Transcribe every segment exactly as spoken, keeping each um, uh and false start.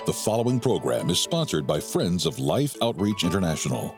The following program is sponsored by Friends of Life Outreach International.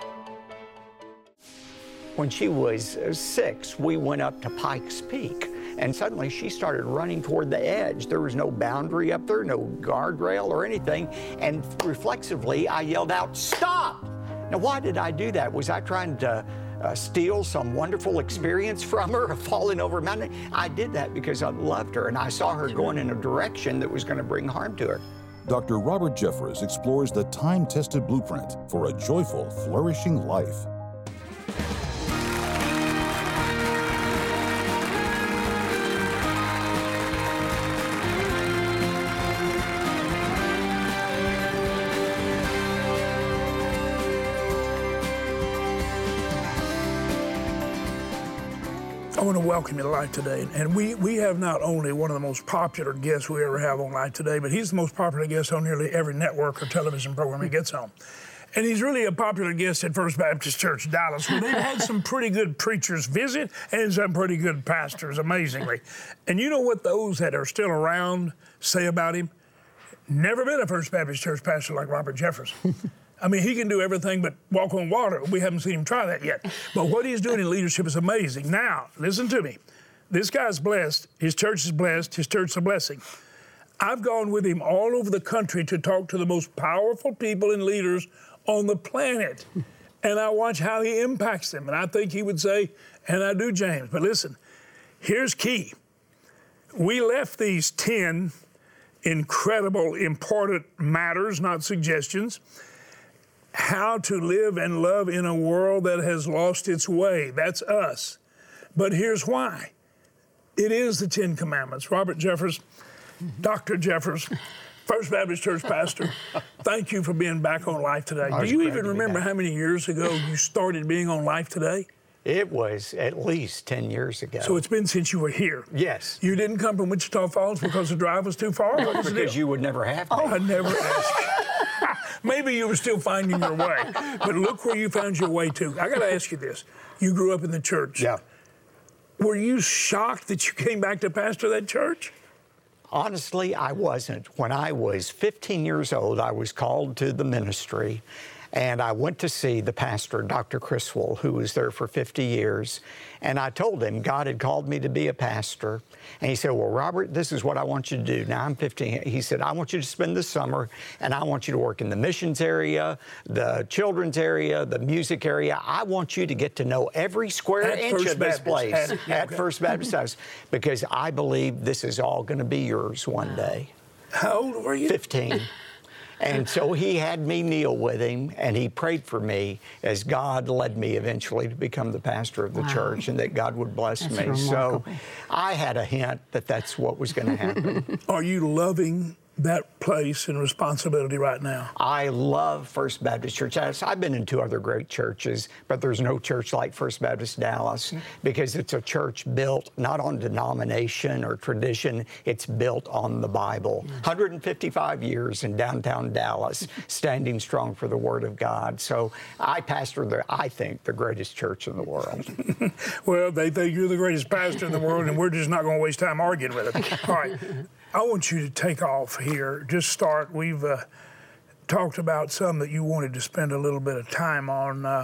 When she was six, we went up to Pikes Peak, and suddenly she started running toward the edge. There was no boundary up there, no guardrail or anything, and reflexively I yelled out, "Stop!" Now, why did I do that? Was I trying to uh, steal some wonderful experience from her, falling over a mountain? I did that because I loved her, and I saw her going in a direction that was going to bring harm to her. Doctor Robert Jeffress explores the time-tested blueprint for a joyful, flourishing life. I want to welcome you to Life Today. And we, we have not only one of the most popular guests we ever have on Life Today, but he's the most popular guest on nearly every network or television program he gets on. And he's really a popular guest at First Baptist Church, Dallas, where they've had some pretty good preachers visit and some pretty good pastors, amazingly. And you know what those that are still around say about him? Never been a First Baptist Church pastor like Robert Jeffress. I mean, he can do everything but walk on water. We haven't seen him try that yet. But what he's doing in leadership is amazing. Now, listen to me. This guy's blessed. His church is blessed. His church is a blessing. I've gone with him all over the country to talk to the most powerful people and leaders on the planet. And I watch how he impacts them. And I think he would say, and I do, James. But listen, here's key. We left these ten incredible, important matters, not suggestions. How to live and love in a world that has lost its way. That's us. But here's why. It is the Ten Commandments. Robert Jeffress, Doctor Jeffress, First Baptist Church pastor, thank you for being back on Life Today. Do you even remember how many years ago you started being on Life Today? It was at least ten years ago. So it's been since you were here? Yes. You didn't come from Wichita Falls because the drive was too far? What was the Because deal? you would never have me. Oh, I never asked you. Maybe you were still finding your way. But look where you found your way to. I got to ask you this. You grew up in the church. Yeah. Were you shocked that you came back to pastor that church? Honestly, I wasn't. When I was fifteen years old, I was called to the ministry, and I went to see the pastor, Doctor Criswell, who was there for fifty years, and I told him God had called me to be a pastor. And he said, well, Robert, this is what I want you to do. Now I'm fifteen. He said, I want you to spend the summer, and I want you to work in the missions area, the children's area, the music area. I want you to get to know every square At inch First of this Baptist. place At- at, yeah, okay. First Baptist House, because I believe this is all going to be yours one day. How old were you? fifteen. And so he had me kneel with him, and he prayed for me as God led me eventually to become the pastor of the Wow. church, and that God would bless That's me. remarkable. So I had a hint that that's what was going to happen. Are you loving that place and responsibility right now? I love First Baptist Church. I've been in two other great churches, but there's no church like First Baptist Dallas because it's a church built not on denomination or tradition, it's built on the Bible. one hundred fifty-five years in downtown Dallas, standing strong for the Word of God. So I pastor, the, I think, the greatest church in the world. Well, they think you're the greatest pastor in the world, and we're just not going to waste time arguing with it. All right. I want you to take off here. Just start. We've uh, talked about some that you wanted to spend a little bit of time on. Uh,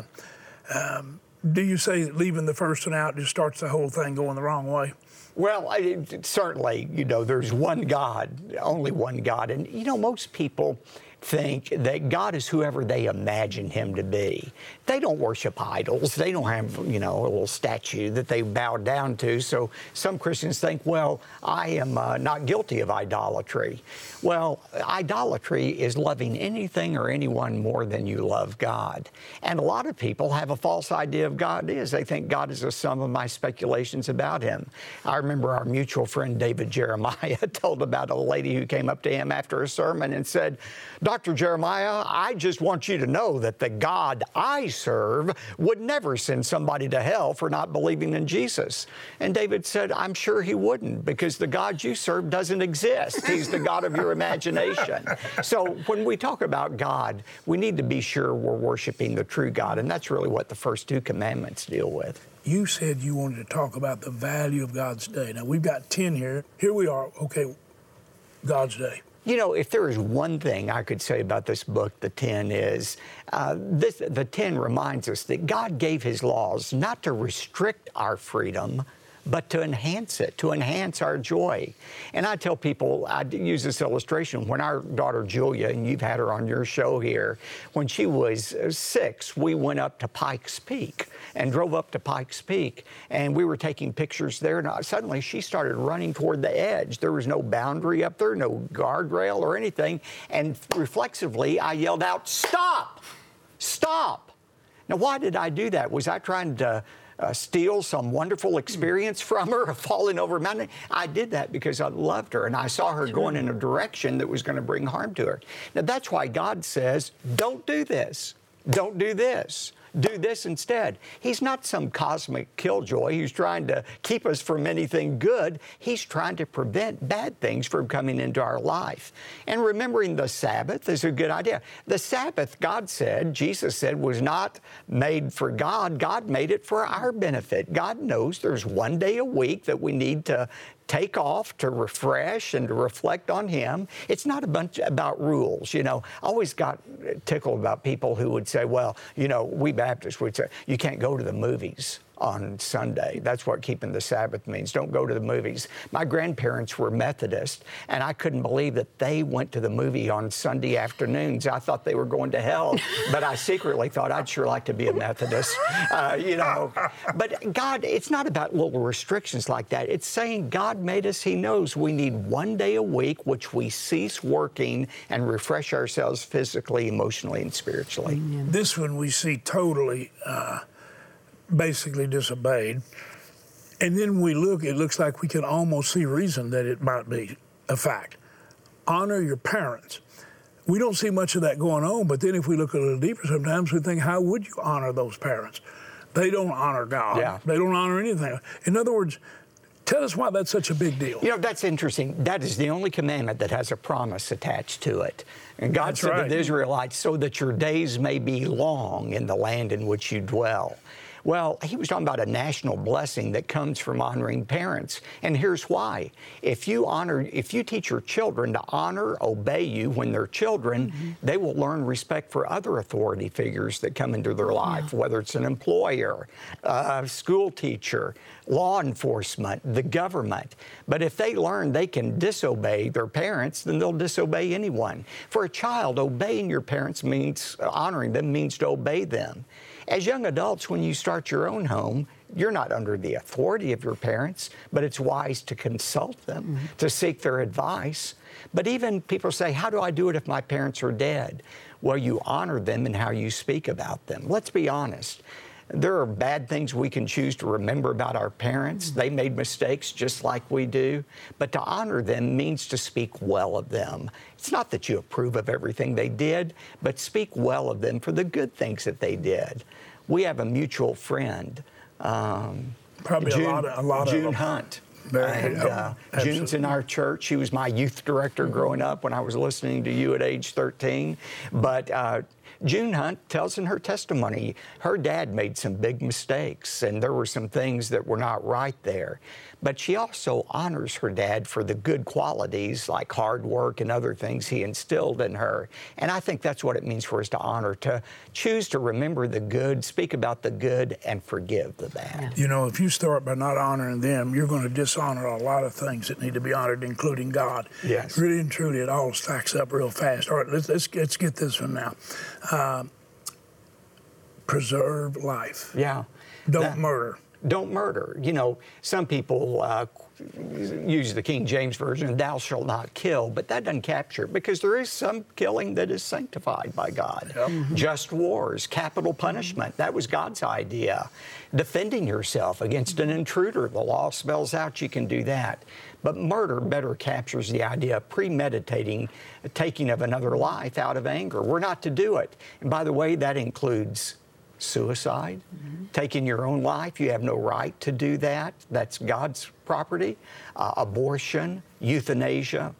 um, do you say that leaving the first one out just starts the whole thing going the wrong way? Well, I, certainly, you know, there's one God, only one God. And, you know, most people think that God is whoever they imagine him to be. They don't worship idols. They don't have, you know, a little statue that they bow down to. So some Christians think, well, I am uh, not guilty of idolatry. Well, idolatry is loving anything or anyone more than you love God. And a lot of people have a false idea of God is. They think God is a sum of my speculations about him. I remember our mutual friend David Jeremiah told about a lady who came up to him after a sermon and said, Doctor Jeremiah, I just want you to know that the God I serve would never send somebody to hell for not believing in Jesus. And David said, I'm sure he wouldn't, because the God you serve doesn't exist. He's the God of your imagination. So when we talk about God, we need to be sure we're worshiping the true God, and that's really what the first two commandments deal with. You said you wanted to talk about the value of God's day. Now, we've got ten here. Here we are. Okay, God's day. You know, if there is one thing I could say about this book, The Ten, is uh, this, the Ten reminds us that God gave his laws not to restrict our freedom, but to enhance it, to enhance our joy. And I tell people, I use this illustration, when our daughter Julia, and you've had her on your show here, when she was six, we went up to Pikes Peak and drove up to Pikes Peak, and we were taking pictures there, and suddenly she started running toward the edge. There was no boundary up there, no guardrail or anything, and reflexively I yelled out, "Stop! Stop!" Now, why did I do that? Was I trying to Uh, steal some wonderful experience from her of falling over a mountain? I did that because I loved her and I saw her going in a direction that was going to bring harm to her. Now, that's why God says, don't do this. Don't do this. Do this instead. He's not some cosmic killjoy who's trying to keep us from anything good. He's trying to prevent bad things from coming into our life. And remembering the Sabbath is a good idea. The Sabbath, God said, Jesus said, was not made for God. God made it for our benefit. God knows there's one day a week that we need to take off to refresh and to reflect on Him. It's not a bunch about rules, you know. I always got tickled about people who would say, well, you know, we Baptists would say, you can't go to the movies on Sunday. That's what keeping the Sabbath means. Don't go to the movies. My grandparents were Methodist, and I couldn't believe that they went to the movie on Sunday afternoons. I thought they were going to hell, but I secretly thought I'd sure like to be a Methodist, uh, you know. But God, it's not about little restrictions like that. It's saying God made us. He knows we need one day a week which we cease working and refresh ourselves physically, emotionally, and spiritually. Amen. This one we see totally uh, basically disobeyed. And then we look, it looks like we can almost see reason that it might be a fact. Honor your parents. We don't see much of that going on, but then if we look a little deeper sometimes, we think, how would you honor those parents? They don't honor God. Yeah. They don't honor anything. In other words, tell us why that's such a big deal. You know, that's interesting. That is the only commandment that has a promise attached to it. And God That's said right. to the Israelites, so that your days may be long in the land in which you dwell. Well, he was talking about a national blessing that comes from honoring parents. And here's why. If you honor, if you teach your children to honor, obey you when they're children, mm-hmm. they will learn respect for other authority figures that come into their life, yeah. whether it's an employer, a school teacher, law enforcement, the government. But if they learn they can disobey their parents, then they'll disobey anyone. For a child, obeying your parents means, honoring them means to obey them. As young adults, when you start your own home, you're not under the authority of your parents, but it's wise to consult them, mm-hmm. to seek their advice. But even people say, how do I do it if my parents are dead? Well, you honor them in how you speak about them. Let's be honest. There are bad things we can choose to remember about our parents. They made mistakes just like we do. But to honor them means to speak well of them. It's not that you approve of everything they did, but speak well of them for the good things that they did. We have a mutual friend, um, Probably June, a lot of, a lot June of them. Hunt. Very, and, uh, June's in our church. She was my youth director mm-hmm. growing up when I was listening to you at age thirteen. But uh, June Hunt tells in her testimony, her dad made some big mistakes, and there were some things that were not right there. But she also honors her dad for the good qualities like hard work and other things he instilled in her. And I think that's what it means for us to honor, to choose to remember the good, speak about the good, and forgive the bad. You know, if you start by not honoring them, you're going to dishonor a lot of things that need to be honored, including God. Yes. Really and truly, it all stacks up real fast. All right, let's, let's, let's get this one now. Uh, preserve life. Yeah. Don't that, murder. Don't murder. You know, some people uh, use the King James Version, thou shalt not kill, but that doesn't capture it because there is some killing that is sanctified by God. Yep. Mm-hmm. Just wars, capital punishment, that was God's idea. Defending yourself against an intruder, the law spells out you can do that. But murder better captures the idea of premeditating the taking of another life out of anger. We're not to do it. And by the way, that includes suicide, mm-hmm. taking your own life. You have no right to do that. That's God's property. Uh, abortion, euthanasia.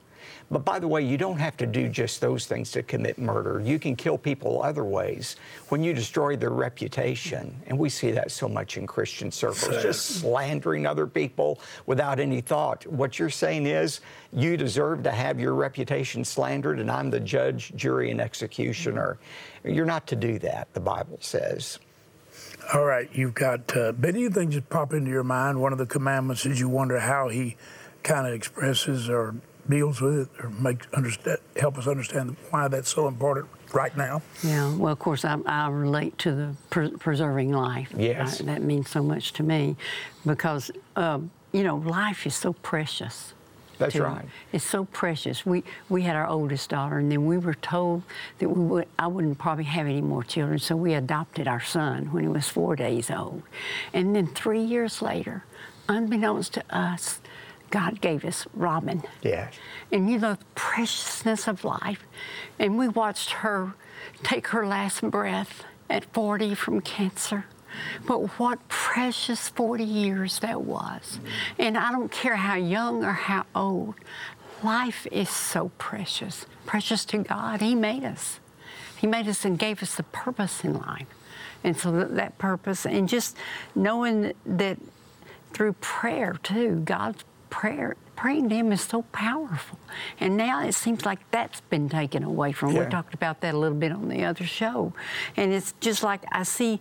But by the way, you don't have to do just those things to commit murder. You can kill people other ways when you destroy their reputation. And we see that so much in Christian circles, just slandering other people without any thought. What you're saying is you deserve to have your reputation slandered, and I'm the judge, jury, and executioner. You're not to do that, the Bible says. All right, you've got uh, many things that pop into your mind. One of the commandments is you wonder how he kind of expresses or deals with it, or makes understand, help us understand why that's so important right now. Yeah, well, of course, I, I relate to the pre preserving life. Yes. I, that means so much to me because, um, you know, life is so precious. That's to, right. It's so precious. We we had our oldest daughter, and then we were told that we would I wouldn't probably have any more children, so we adopted our son when he was four days old. And then three years later, unbeknownst to us, God gave us Robin. Yes. And you know, the preciousness of life. And we watched her take her last breath at forty from cancer. But what precious forty years that was. And I don't care how young or how old, life is so precious. Precious to God. He made us. He made us and gave us the purpose in life. And so that, that purpose, and just knowing that through prayer too, God's prayer, praying to Him is so powerful. And now it seems like that's been taken away from. Yeah. We talked about that a little bit on the other show. And it's just like I see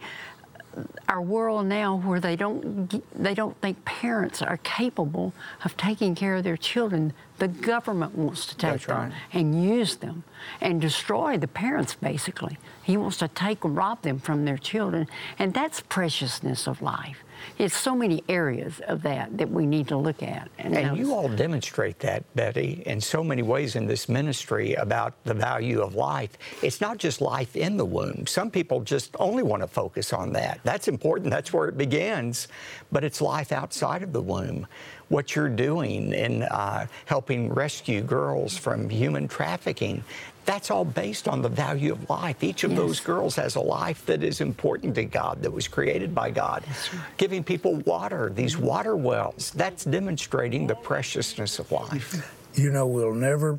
our world now where they don't they don't think parents are capable of taking care of their children. The government wants to take That's them right. and use them and destroy the parents, basically. He wants to take and rob them from their children, and that's preciousness of life. It's so many areas of that that we need to look at. And, And notice. you all demonstrate that, Betty, in so many ways in this ministry about the value of life. It's not just life in the womb. Some people just only want to focus on that. That's important. That's where it begins. But it's life outside of the womb. What you're doing in uh, helping rescue girls from human trafficking, that's all based on the value of life. Each of Yes. those girls has a life that is important to God, that was created by God. That's right. Giving people water, these water wells, that's demonstrating the preciousness of life. You know, we'll never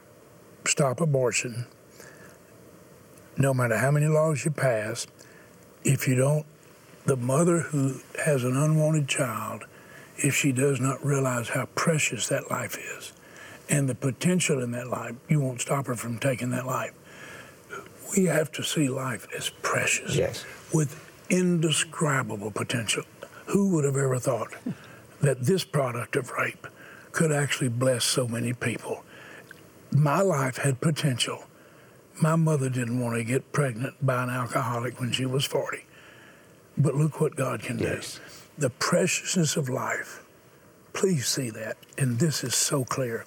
stop abortion, no matter how many laws you pass, if you don't, the mother who has an unwanted child, if she does not realize how precious that life is and the potential in that life, you won't stop her from taking that life. We have to see life as precious, Yes. with indescribable potential. Who would have ever thought that this product of rape could actually bless so many people? My life had potential. My mother didn't want to get pregnant by an alcoholic when she was forty. But look what God can Yes. do. The preciousness of life. Please see that. And this is so clear.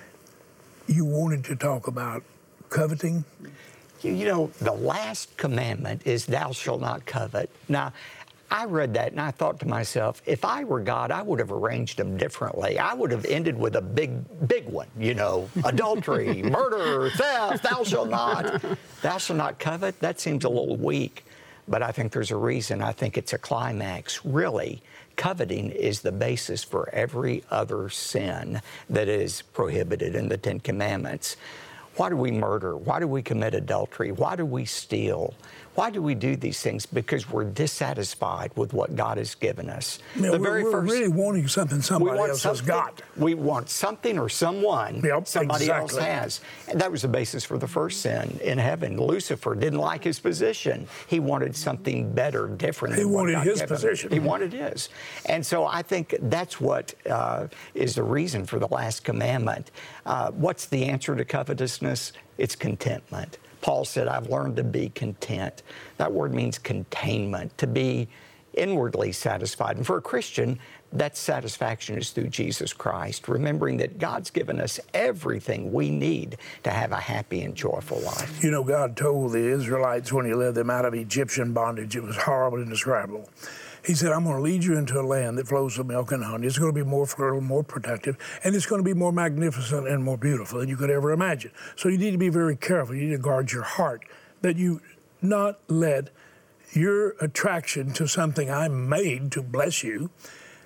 You wanted to talk about coveting. You, you know, the last commandment is thou shalt not covet. Now, I read that and I thought to myself, if I were God, I would have arranged them differently. I would have ended with a big, big one, you know, adultery, murder, theft, thou shalt not. Thou shalt not covet, that seems a little weak. But I think there's a reason. I think it's a climax. Really, coveting is the basis for every other sin that is prohibited in the Ten Commandments. Why do we murder? Why do we commit adultery? Why do we steal? Why do we do these things? Because we're dissatisfied with what God has given us. You know, the we're, very we're first, really wanting something somebody else has something, got. We want something or someone Yep, somebody exactly. else has. And that was the basis for the first sin in heaven. Lucifer didn't like his position. He wanted something better, different He than what wanted God his gave him. position. He wanted his. And so I think that's what uh, is the reason for the last commandment. Uh, what's the answer to covetousness? It's contentment. Paul said, I've learned to be content. That word means containment, to be inwardly satisfied. And for a Christian, that satisfaction is through Jesus Christ, remembering that God's given us everything we need to have a happy and joyful life. You know, God told the Israelites when He led them out of Egyptian bondage, it was horrible and indescribable. He said, I'm going to lead you into a land that flows with milk and honey. It's going to be more fertile, more protective, and it's going to be more magnificent and more beautiful than you could ever imagine. So you need to be very careful. You need to guard your heart, that you not let your attraction to something I'm made to bless you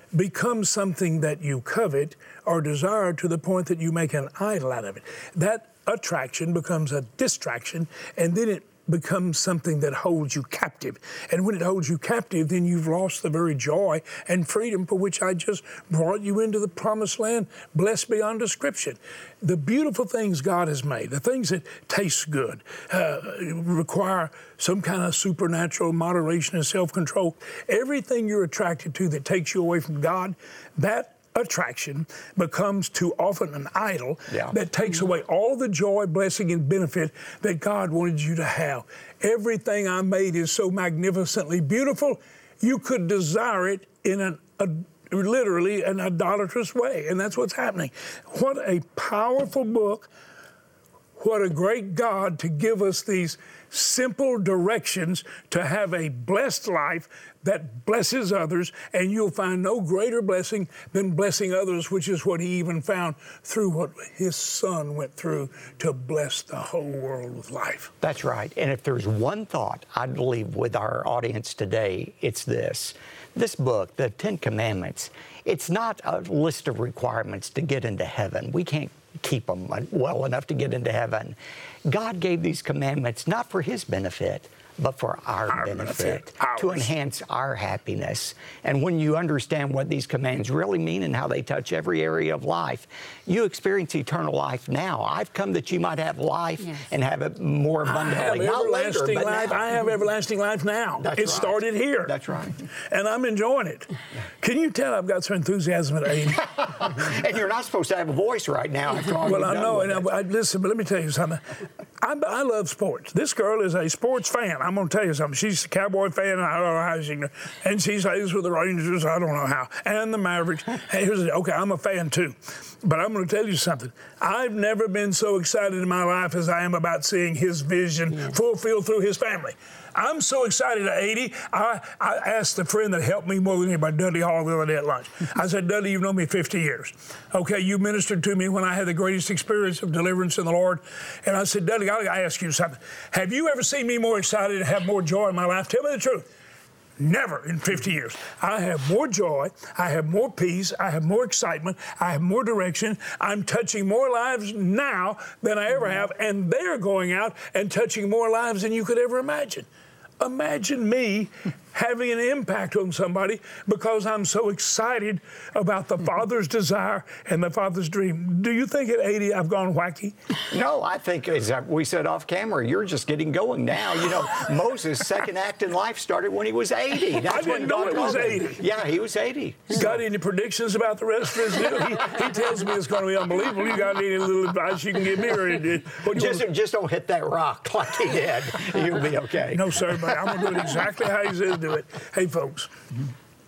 becomes something that you covet or desire to the point that you make an idol out of it. That attraction becomes a distraction, and then it becomes something that holds you captive. And when it holds you captive, then you've lost the very joy and freedom for which I just brought you into the promised land, blessed beyond description. The beautiful things God has made, the things that taste good, uh, require some kind of supernatural moderation and self-control. Everything you're attracted to that takes you away from God, that attraction becomes too often an idol yeah. that takes away all the joy, blessing, and benefit that God wanted you to have. Everything I made is so magnificently beautiful, you could desire it in an, a, literally an idolatrous way, and that's what's happening. What a powerful book. What a great God to give us these simple directions to have a blessed life that blesses others, and you'll find no greater blessing than blessing others, which is what he even found through what his son went through to bless the whole world with life. That's right. And if there's one thought I'd leave with our audience today, it's this. This book, the Ten Commandments, it's not a list of requirements to get into heaven. We can't keep them well enough to get into heaven. God gave these commandments not for his benefit, but for our, our benefit, benefit to enhance our happiness. And when you understand what these commands really mean and how they touch every area of life, you experience eternal life now. I've come that you might have life yes. and have it more abundantly. I have Not everlasting later, but life. now. I have everlasting life now. That's it right. started here. That's right. And I'm enjoying it. Can you tell I've got some enthusiasm at eighty? And you're not supposed to have a voice right now after all Well, you've I done know. with And I, I, listen, but let me tell you something. I, I love sports. This girl is a sports fan. I'm going to tell you something. She's a Cowboy fan, and I don't know how she can. And she plays with the Rangers. I don't know how. And the Mavericks. And here's the, okay, I'm a fan too. But I'm going to tell you something. I've never been so excited in my life as I am about seeing his vision yeah. fulfilled through his family. I'm so excited at eighty. I, I asked the friend that helped me more than anybody, Dudley Hall, the other day at lunch. I said, Dudley, you've known me fifty years. Okay, you ministered to me when I had the greatest experience of deliverance in the Lord. And I said, Dudley, I got to ask you something. Have you ever seen me more excited and have more joy in my life? Tell me the truth. Never in fifty years. I have more joy, I have more peace, I have more excitement, I have more direction. I'm touching more lives now than I ever have, and they're going out and touching more lives than you could ever imagine. Imagine me having an impact on somebody because I'm so excited about the Father's desire and the Father's dream. Do you think at eighty I've gone wacky? No, I think, as we said off camera, you're just getting going now. You know, Moses' second act in life started when he was eighty. That's I didn't know he was eighty. Yeah, he was eighty. Got any predictions about the rest of his deal? He, he tells me it's going to be unbelievable. You got any little advice you can give me? Or what just, want... just don't hit that rock like he did. You'll be okay. No, sir, but I'm going to do it exactly how he says do it. Hey, folks, mm-hmm.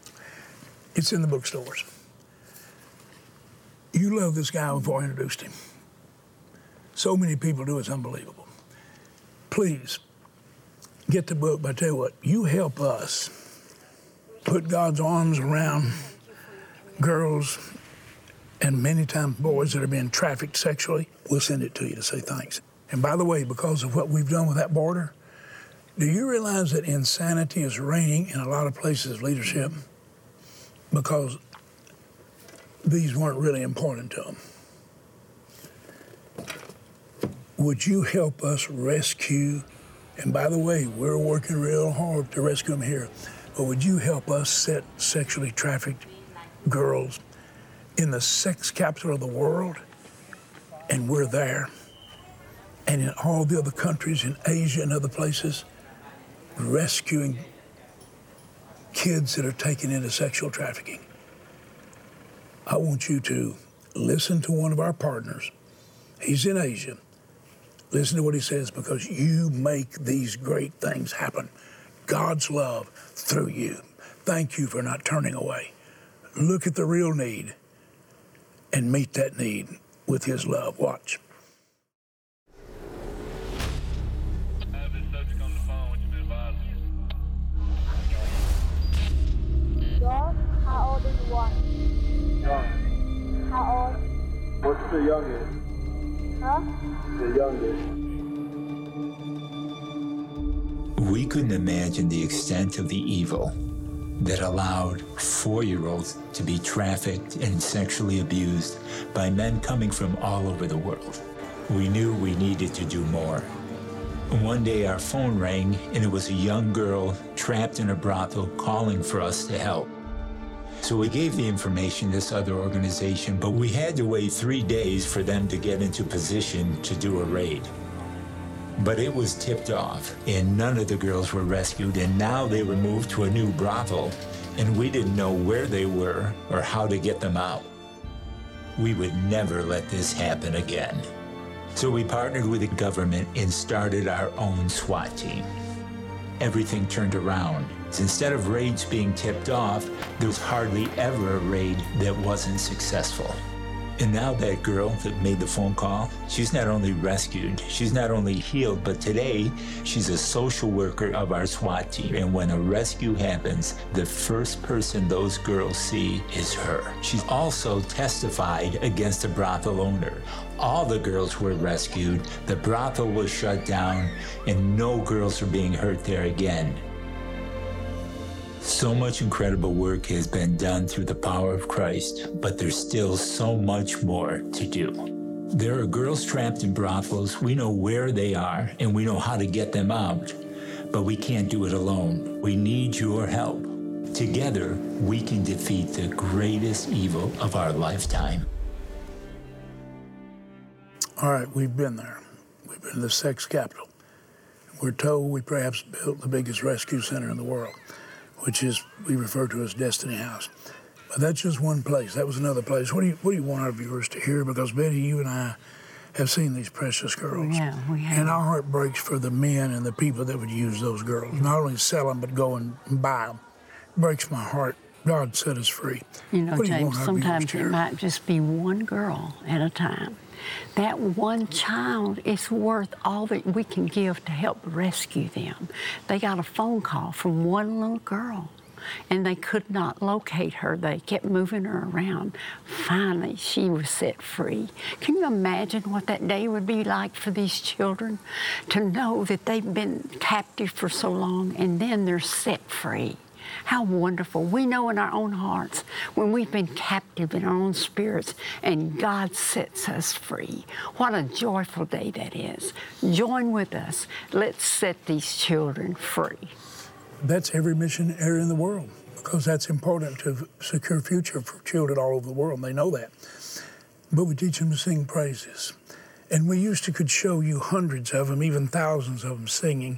it's in the bookstores. You love this guy before I introduced him. So many people do, it's unbelievable. Please, get the book, but I tell you what, you help us put God's arms around girls and many times boys that are being trafficked sexually. We'll send it to you to say thanks. And by the way, because of what we've done with that border, do you realize that insanity is reigning in a lot of places of leadership? Because these weren't really important to them. Would you help us rescue, and by the way, we're working real hard to rescue them here, but would you help us set sexually trafficked girls in the sex capital of the world? And we're there. And in all the other countries, in Asia and other places, rescuing kids that are taken into sexual trafficking. I want you to listen to one of our partners. He's in Asia. Listen to what he says, because you make these great things happen. God's love through you. Thank you for not turning away. Look at the real need and meet that need with his love. Watch. How old is one? Young. How old? What's the youngest? Huh? The youngest. We couldn't imagine the extent of the evil that allowed four-year-olds to be trafficked and sexually abused by men coming from all over the world. We knew we needed to do more. One day our phone rang, and it was a young girl trapped in a brothel calling for us to help. So we gave the information to this other organization, but we had to wait three days for them to get into position to do a raid. But it was tipped off, and none of the girls were rescued, and now they were moved to a new brothel, and we didn't know where they were or how to get them out. We would never let this happen again. So we partnered with the government and started our own SWAT team. Everything turned around. Instead of raids being tipped off, there was hardly ever a raid that wasn't successful. And now that girl that made the phone call, she's not only rescued, she's not only healed, but today she's a social worker of our SWAT team. And when a rescue happens, the first person those girls see is her. She's also testified against the brothel owner. All the girls were rescued, the brothel was shut down, and no girls are being hurt there again. So much incredible work has been done through the power of Christ, but there's still so much more to do. There are girls trapped in brothels. We know where they are, and we know how to get them out, but we can't do it alone. We need your help. Together, we can defeat the greatest evil of our lifetime. All right, we've been there. We've been to the sex capital. We're told we perhaps built the biggest rescue center in the world, which is, we refer to as Destiny House. But that's just one place. That was another place. What do you What do you want our viewers to hear? Because Betty, you and I have seen these precious girls. Yeah, we have. And our heart breaks for the men and the people that would use those girls. Not only sell them, but go and buy them. It breaks my heart. God set us free. You know, What do you James, want our sometimes viewers to it hear? might just be one girl at a time. That one child is worth all that we can give to help rescue them. They got a phone call from one little girl, and they could not locate her. They kept moving her around. Finally, she was set free. Can you imagine what that day would be like for these children? To know that they've been captive for so long, and then they're set free. How wonderful. We know in our own hearts when we've been captive in our own spirits and God sets us free. What a joyful day that is. Join with us. Let's set these children free. That's every mission area in the world, because that's important to secure future for children all over the world. They know that. But we teach them to sing praises. And we used to could show you hundreds of them, even thousands of them singing.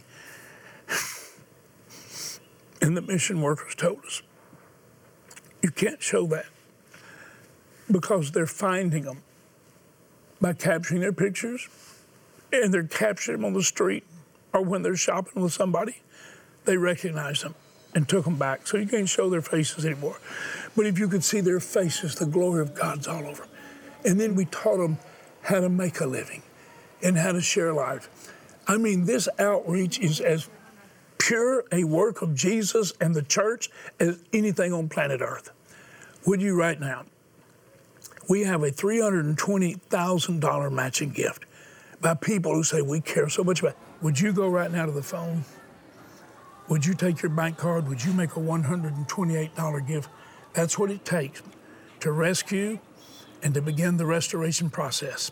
And the mission workers told us, you can't show that, because they're finding them by capturing their pictures, and they're capturing them on the street, or when they're shopping with somebody, they recognize them and took them back. So you can't show their faces anymore. But if you could see their faces, the glory of God's all over them. And then we taught them how to make a living and how to share life. I mean, this outreach is as pure a work of Jesus and the church as anything on planet Earth. Would you right now? We have a three hundred twenty thousand dollars matching gift by people who say we care so much about it. Would you go right now to the phone? Would you take your bank card? Would you make a one hundred twenty-eight dollars gift? That's what it takes to rescue and to begin the restoration process.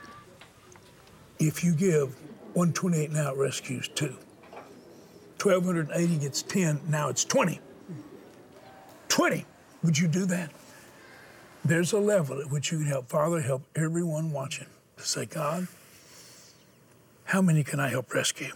If you give one hundred twenty-eight now, it rescues two. twelve eighty gets ten, now it's twenty. twenty, would you do that? There's a level at which you can help. Father, help everyone watching to say, God, how many can I help rescue?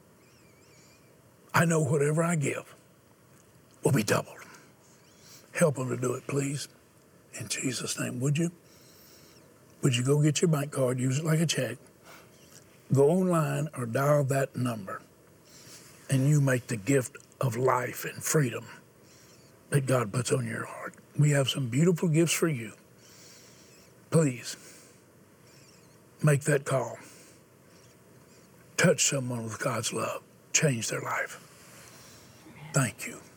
I know whatever I give will be doubled. Help them to do it, please. In Jesus' name, would you? Would you go get your bank card, use it like a check, go online or dial that number, and you make the gift of life and freedom that God puts on your heart. We have some beautiful gifts for you. Please, make that call. Touch someone with God's love. Change their life. Thank you.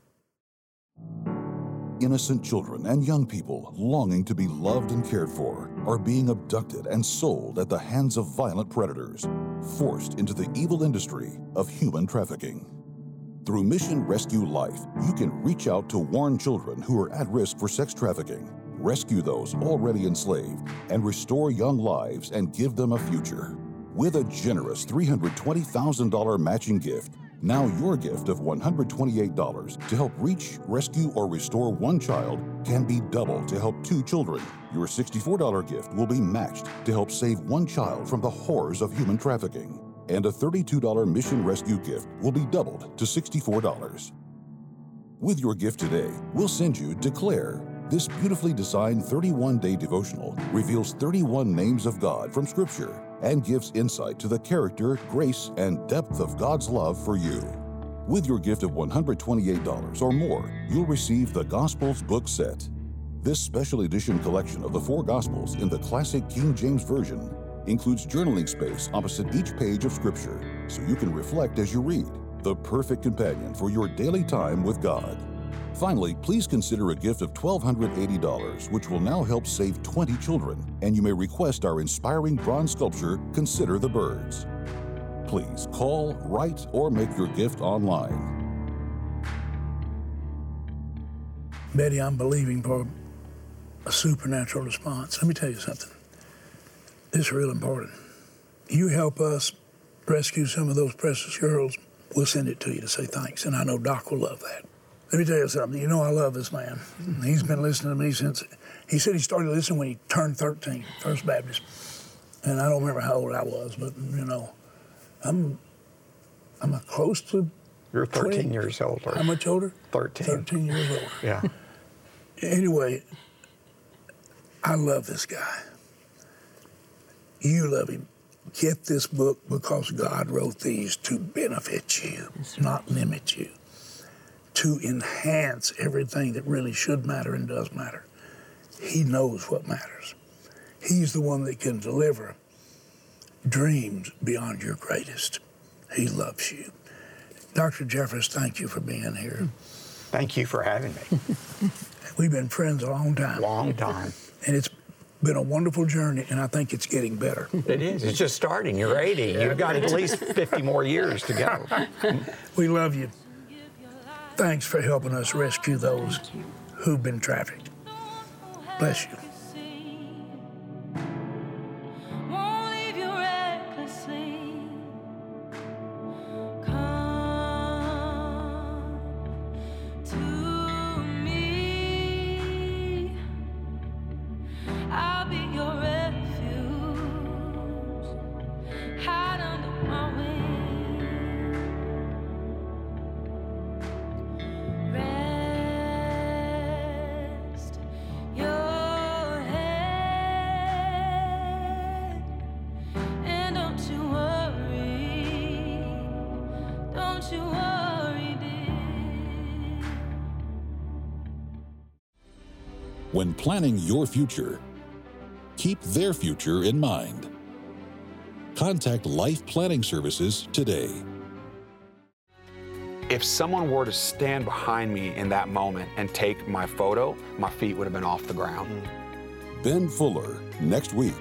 Innocent children and young people longing to be loved and cared for are being abducted and sold at the hands of violent predators, forced into the evil industry of human trafficking. Through Mission Rescue Life, you can reach out to warn children who are at risk for sex trafficking, rescue those already enslaved, and restore young lives and give them a future. With a generous three hundred twenty thousand dollars matching gift, now your gift of one hundred twenty-eight dollars to help reach, rescue, or restore one child can be doubled to help two children. Your sixty-four dollars gift will be matched to help save one child from the horrors of human trafficking. And a thirty-two dollars Mission Rescue gift will be doubled to sixty-four dollars. With your gift today, we'll send you Declare. This beautifully designed thirty-one day devotional reveals thirty-one names of God from Scripture and gives insight to the character, grace, and depth of God's love for you. With your gift of one hundred twenty-eight dollars or more, you'll receive the Gospels book set. This special edition collection of the four Gospels in the classic King James Version includes journaling space opposite each page of Scripture, so you can reflect as you read, the perfect companion for your daily time with God. Finally, please consider a gift of one thousand two hundred eighty dollars, which will now help save twenty children, and you may request our inspiring bronze sculpture, Consider the Birds. Please call, write, or make your gift online. Betty, I'm believing for a supernatural response. Let me tell you something. This is real important. You help us rescue some of those precious girls, we'll send it to you to say thanks, and I know Doc will love that. Let me tell you something. You know I love this man. He's been listening to me since, he said he started listening when he turned thirteen, First Baptist. And I don't remember how old I was, but, you know, I'm I'm a close to You're thirteen twenty. years older. How much older? thirteen. thirteen years older. Yeah. Anyway, I love this guy. You love him. Get this book because God wrote these to benefit you, not limit you, to enhance everything that really should matter and does matter. He knows what matters. He's the one that can deliver dreams beyond your greatest. He loves you. Doctor Jeffress, thank you for being here. Thank you for having me. We've been friends a long time. Long time. And it's been a wonderful journey, and I think it's getting better. It is. It's just starting. You're eighty. You've got at least fifty more years to go. We love you. Thanks for helping us rescue those who've been trafficked. Bless you. When planning your future, keep their future in mind. Contact Life Planning Services today. If someone were to stand behind me in that moment and take my photo, my feet would have been off the ground. Ben Fuller, next week.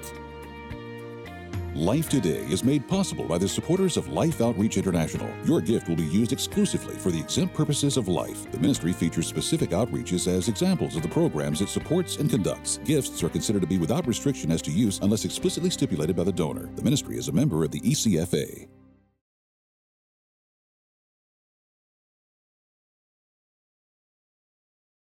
Life Today is made possible by the supporters of Life Outreach International. Your gift will be used exclusively for the exempt purposes of life. The ministry features specific outreaches as examples of the programs it supports and conducts. Gifts are considered to be without restriction as to use unless explicitly stipulated by the donor. The ministry is a member of the E C F A.